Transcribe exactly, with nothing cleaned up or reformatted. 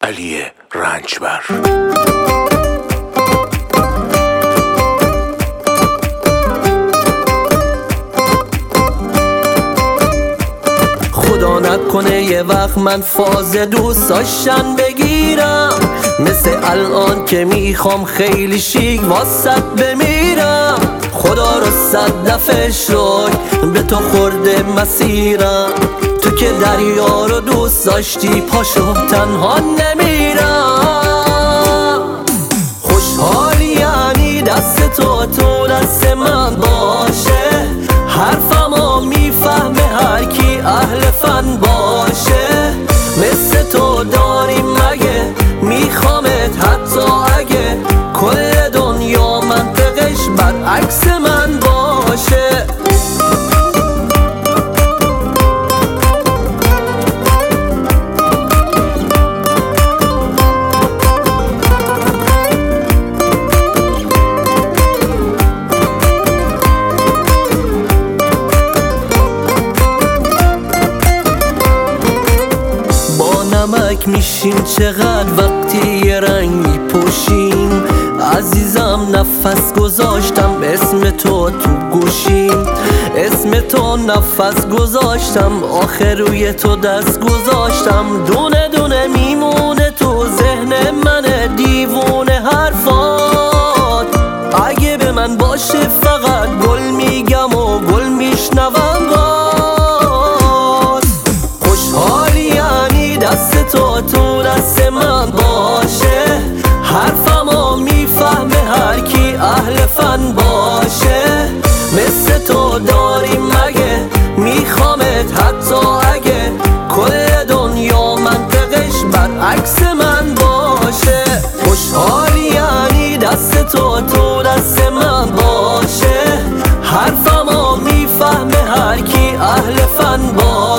علی رنجبر. خدا نکنه یه وقت من فاز دوست داشتن بگیرم، مثل الان که میخوام خیلی شیک واسط بمیرم. خدا رو صد دفعه شکر به تو خورده مسیرم، تو که دریا رو دوست داشتی پاشو تنها نمیرم. خوشحالی یعنی دست تو تو دست من باشه، حرفمو میفهمه هر کی اهل فن باشه. مثل تو داریم مگه میخوامت حتی اگه کل دنیا منطقش برعکس من باشه. نمک میشیم چقدر وقتی یه رنگ میپوشیم. عزیزم نفس گذاشتم اسم تو تو گوشیم، اسم تو نفس گذاشتم آخر روی تو دست گذاشتم. دونه دونه میمونه تو ذهن من دیوونه حرفات، اگه به من باشه فقط گل میگم و گل میشنوم باز. خوشحالی یعنی دست تو تو دست من باشه، حرفمو میفهمه هر کی اهل فن باشه. مثل تو داریم مگه میخوامت حتی اگه کل دنیا منطقش برعکس من باشه. خوشحالی یعنی دست تو تو دست من باشه، حرفمو میفهمه هر کی اهل فن باشه.